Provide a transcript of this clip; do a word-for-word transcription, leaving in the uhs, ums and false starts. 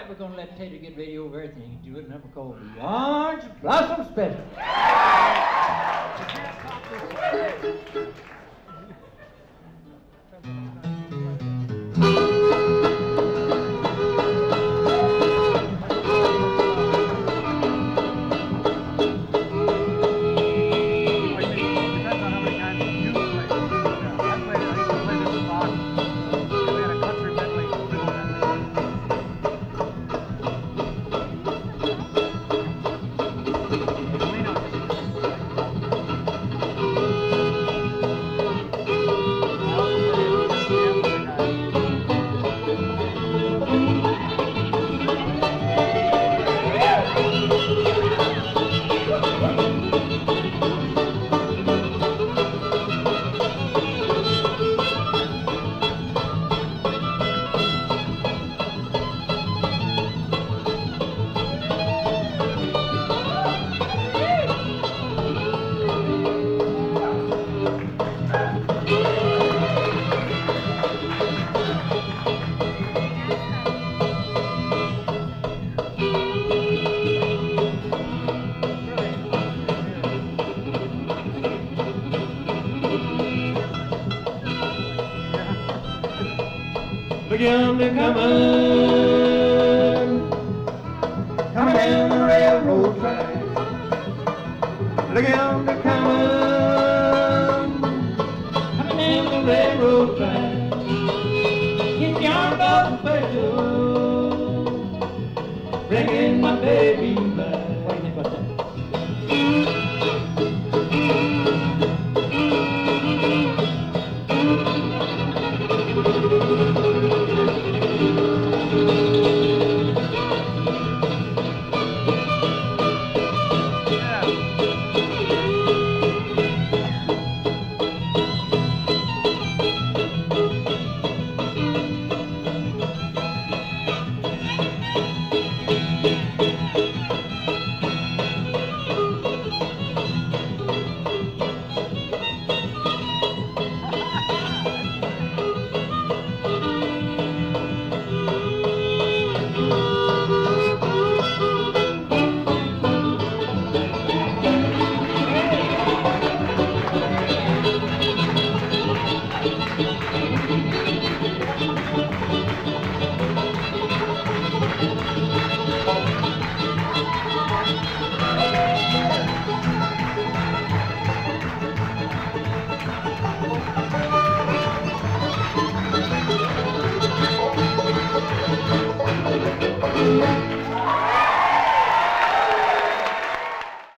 we're going to let Teddy get ready over everything and do a number called the Orange Blossom Special. Look yonder coming, coming down the railroad track. Look yonder coming, coming down the railroad track. It's yonder special, bringing my baby back. What do you think about that? Thank you.